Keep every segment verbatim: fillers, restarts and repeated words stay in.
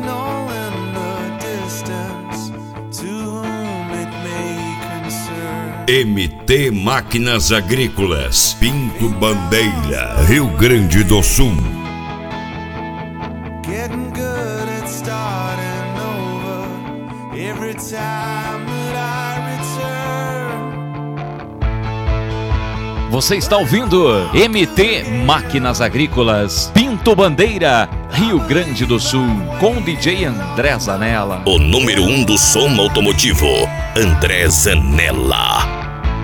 signal in the distance, to whom it may concern. M T Máquinas Agrícolas, Pinto Bandeira, Rio Grande do Sul. Getting good at starting over every time that I return. Você está ouvindo M T Máquinas Agrícolas, Pinto Bandeira, Rio Grande do Sul, com o D J André Zanella. O número um do som automotivo, André Zanella.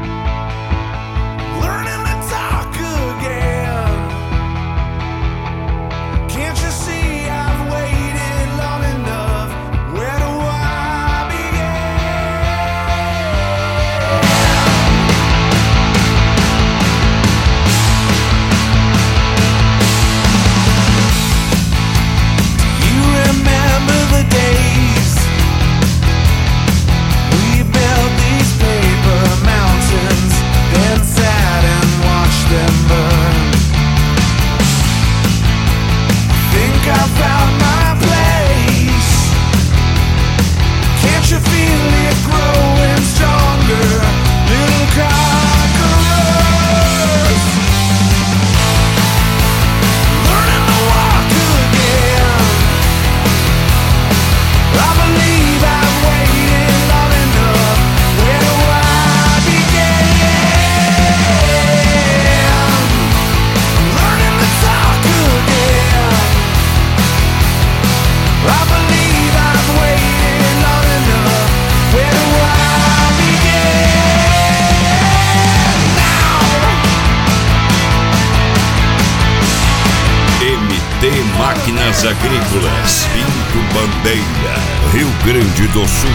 Máquinas Agrícolas, Pinto Bandeira, Rio Grande do Sul.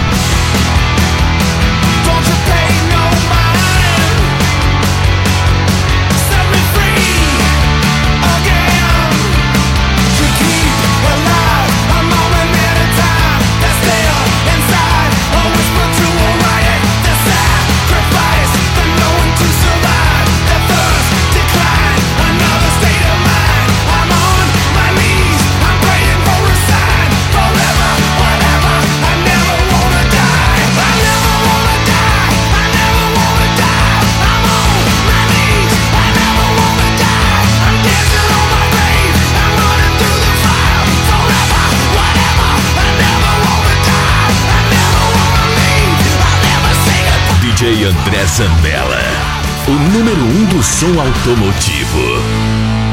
D J André Zanella, o número um do som automotivo.